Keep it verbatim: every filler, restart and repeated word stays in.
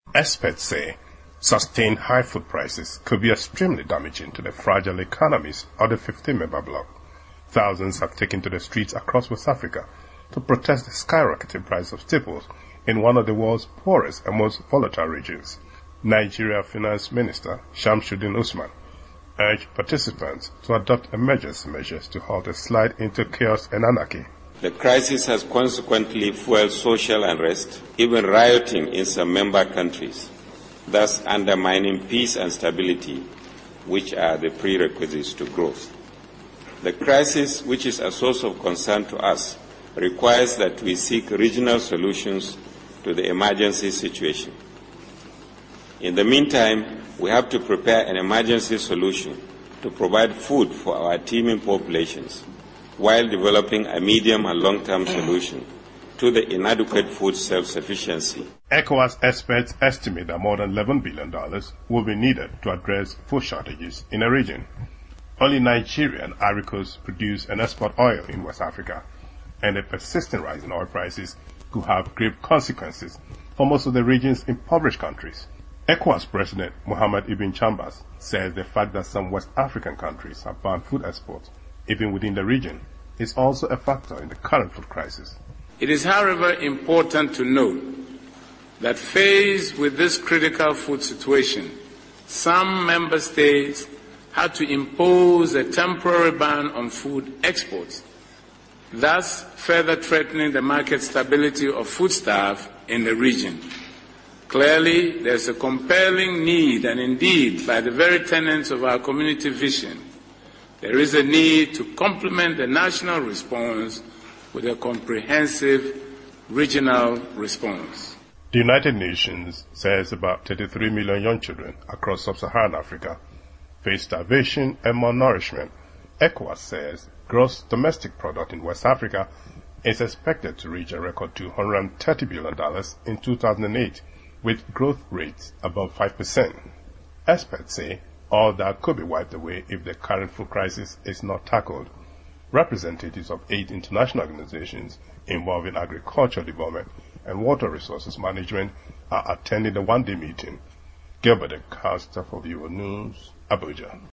Experts say sustained high food prices could be extremely damaging to the fragile economies of the fifteen-member bloc. Thousands have taken to the streets across West Africa to protest the skyrocketing price of staples in one of the world's poorest and most volatile regions. Nigeria Finance Minister Shamsuddin Usman urged participants to adopt emergency measures to halt a slide into chaos and anarchy. The crisis has consequently fueled social unrest, even rioting in some member countries, thus undermining peace and stability, which are the prerequisites to growth. The crisis, which is a source of concern to us, requires that we seek regional solutions to the emergency situation. In the meantime, we have to prepare an emergency solution to provide food for our teeming populations, while developing a medium and long-term solution to the inadequate food self-sufficiency. ECOWAS experts estimate that more than eleven billion dollars will be needed to address food shortages in the region. Only Nigeria and Ivory Coast produce and export oil in West Africa, and the persistent rise in oil prices could have grave consequences for most of the region's impoverished countries. ECOWAS President Mohamed Ibn Chambers says the fact that some West African countries have banned food exports, even within the region, is also a factor in the current food crisis. It is, however, important to note that faced with this critical food situation, some member states had to impose a temporary ban on food exports, thus further threatening the market stability of foodstuffs in the region. Clearly, there is a compelling need, and indeed, by the very tenets of our community vision, there is a need to complement the national response with a comprehensive regional response. The United Nations says about thirty-three million young children across sub-Saharan Africa face starvation and malnourishment. ECOWAS says gross domestic product in West Africa is expected to reach a record two hundred thirty billion dollars in two thousand eight, with growth rates above five percent. Experts say all that could be wiped away if the current food crisis is not tackled. Representatives of eight international organizations involving agricultural development and water resources management are attending the one-day meeting. Gilbert Costa for Viewer News, Abuja.